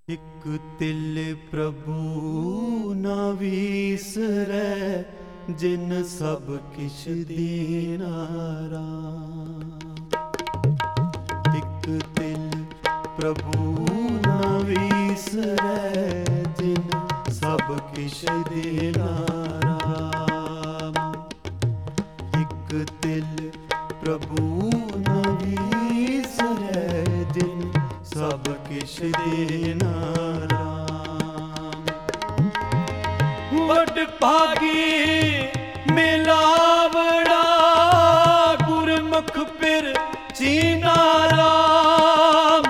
ਇਕ ਤਿਲ ਪ੍ਰਭੂ ਨਾ ਵੀਸਰੈ, ਜਿਨ ਸਭ ਕਿਛ ਦੀਨਾ ਰਾਮ। ਇਕ ਤਿਲ ਪ੍ਰਭੂ ਨਾ ਵੀਸਰੈ, ਜਿਨ ਸਭ ਕਿਛ ਦੀਨਾ ਰਾਮ। ਇਕ ਤਿਲ ਪ੍ਰਭੂ ਨਾ ਵੀਸਰੈ, ਜਿਨ ਸਭ ਕਿਛ ਦੀਨਾ ਰਾਮ। ਵਡ ਭਾਗੀ ਮਿਲਾਵੜਾ, ਗੁਰਮੁਖ ਪਿਰ ਚੀਨਾ ਰਾਮ।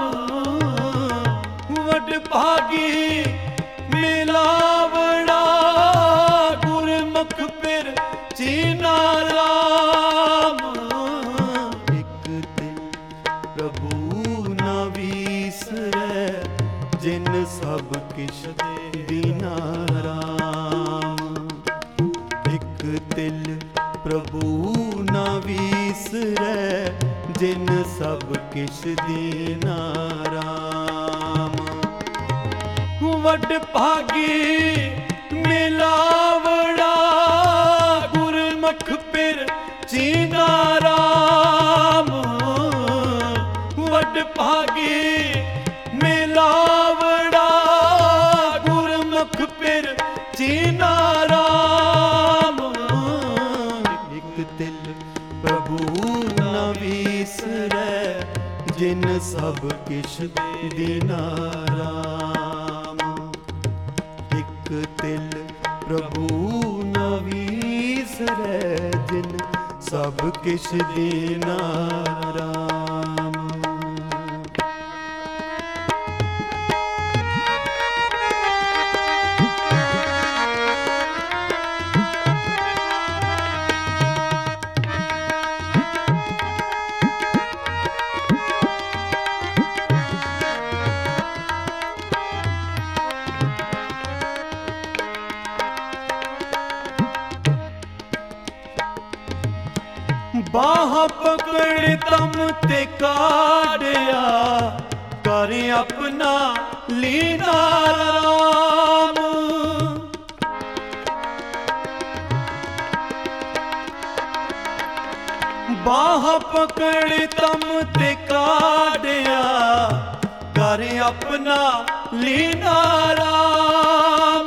ਵਡ ਭਾਗੀ ਮਿਲਾਵੜਾ, ਗੁਰਮੁਖ ਪਿਰ ਚੀਨਾ ਰਾਮ। ਇਕ ਤਿਲ ਪ੍ਰਭੂ ਨਾ ਵੀਸਰੈ, ਜਿਨ ਸਭ ਕਿਛ ਦੀਨਾ ਰਾਮ। ਇਕ ਤਿਲ ਪ੍ਰਭੂ ਨਾ ਵੀਸਰੈ, ਜਿਨ ਸਭ ਕਿਛ ਦੀਨਾ ਰਾਮ। ਵਡ ਭਾਗੀ ਮਿਲਾਵੜਾ, ਗੁਰਮੁਖ ਪਿਰ ਚੀਨਾ ਰਾਮ। ਵਡ ਭਾਗੀ ਮਿਲਾਵੜਾ, ਗੁਰਮੁਖ ਪਿਰ ਚੀਨਾ ਰਾਮ। ਇਕ ਤਿਲ ਪ੍ਰਭੂ ਨਾ ਵੀਸਰੈ, ਜਿਨ ਸਭ ਕਿਛ ਦੀਨਾ ਰਾਮ। ਇਕ ਤਿਲ ਪ੍ਰਭੂ ਨਾ ਵੀਸਰੈ, ਜਿਨ ਸਭ ਕਿਛ ਦੀਨਾ ਰਾਮ। ਬਾਹ ਪਕੜ ਤਮ ਤੇ ਕਾਢਿਆ, ਕਰ ਆਪਣਾ ਲੀਨਾ ਰਾਮ। ਬਾਹ ਪਕੜ ਤਮ ਤੇ ਕਾਢਿਆ, ਕਰ ਆਪਣਾ ਲੀਨਾ ਰਾਮ।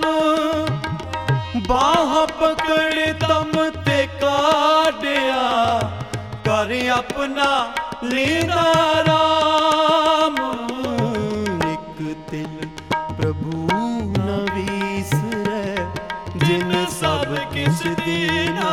ਬਾਹ ਪਕੜ ਤਮ ਤੇ ਕਾਢਿਆ, ਕਰ ਆਪਣਾ ਲੀਨਾ ਰਾਮ। ਇਕ ਤਿਲ ਪ੍ਰਭੂ ਨਾ ਵੀਸਰੈ, ਜਿਨ ਸਭ ਕਿਛ ਦੀਨਾ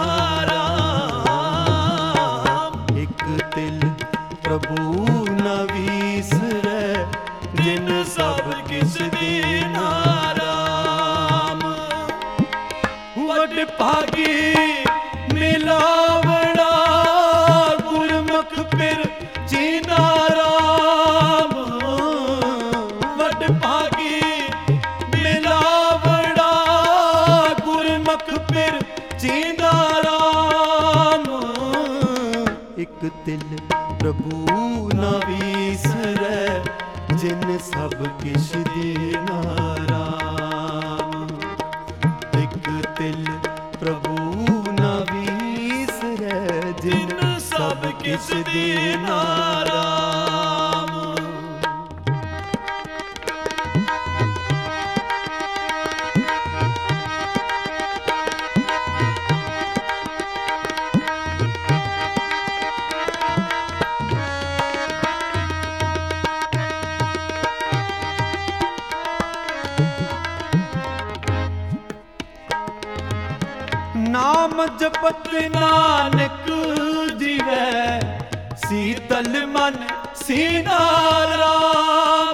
ਰਾਮ। ਇਕ ਤਿਲ ਪ੍ਰਭੂ ਨਾ ਵੀਸਰੈ, ਜਿਨ ਸਭ ਕਿਛ ਦੀਨਾ ਰਾਮ। ਵਡ ਭਾਗੀ ਮਿਲਾਵੜਾ, ਗੁਰਮੁਖ ਪਿਰ ਚੀਨਾ ਰਾਮ। ਵਡ ਭਾਗੀ ਮਿਲਾਵੜਾ, ਗੁਰਮੁਖ ਪਿਰ ਚੀਨਾ ਰਾਮ। ਇਕ ਤਿਲ ਪ੍ਰਭੂ ਨਾ ਵੀਸਰੈ, ਜਿਨ ਸਭ ਕਿਛ ਦੀਨਾ ਰਾਮ। ਇਕ ਤਿਲ ਪ੍ਰਭੂ ਨਾ ਵੀਸਰੈ, ਜਿਨ ਸਭ ਕਿਛ ਦੀਨਾ ਰਾਮ। ਨਾਮ ਜਪਤ ਨਾਨਕ ਜੀਵੈ, ਸੀਤਲ ਮਨ ਸੀਨਾ ਰਾਮ।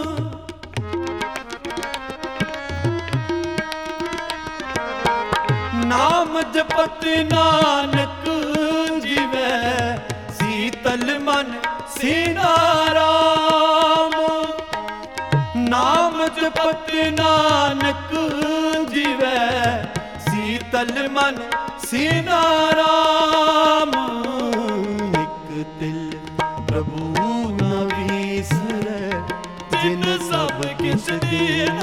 ਨਾਮ ਜਪਤ ਨਾਨਕ ਜੀਵੈ, ਸੀਤਲ ਮਨ ਸੀਨਾ ਰਾਮ। ਨਾਮ ਜਪਤ ਨਾਨਕ ਜੀਵੈ, ਸੀਤਲ ਮਨ ਸੀਨਾ ਰਾਮ। ਇਕ ਤਿਲ ਪ੍ਰਭੂ ਨਾ ਵੀਸਰੈ, ਜਿਨ ਸਭ ਕਿਛ दिन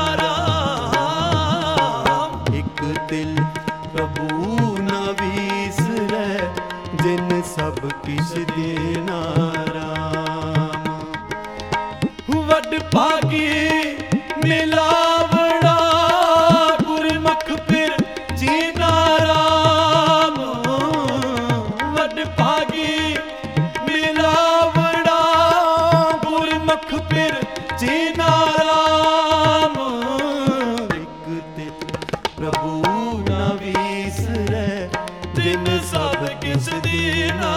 आराम। एक तिल प्रभु न विसरै, जिन सब किछ देना राम। वड भागी मिलावड़ा, गुरमुख फिर जीना राम। वड भागी मिलावड़ा, गुरमुख फिर जीना राम। एक तिल प्रभु न विसरै, जिन सब किछ देना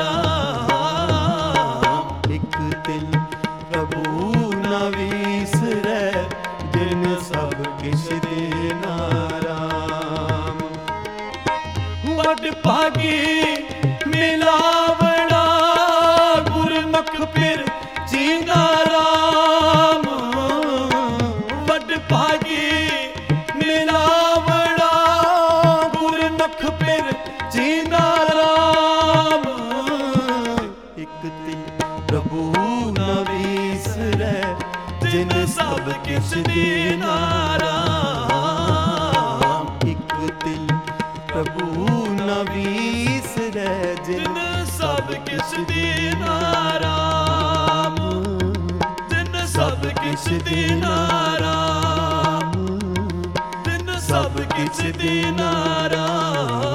राम। एक तिल प्रभु न विसरै, जिन सब किछ देना राम। वड भागी मिलावड़ा, गुरमुख फिर जीना राम। वड भागी मिलावड़ा, गुरमुख फिर जीना राम। एक तिल प्रभु न विसरै, जिन सब किछ देना राम। एक तिल प्रभु न विसरै, जिन सब किछ देना राम। जिन सब किछ देना राम। जिन सब किछ देना राम।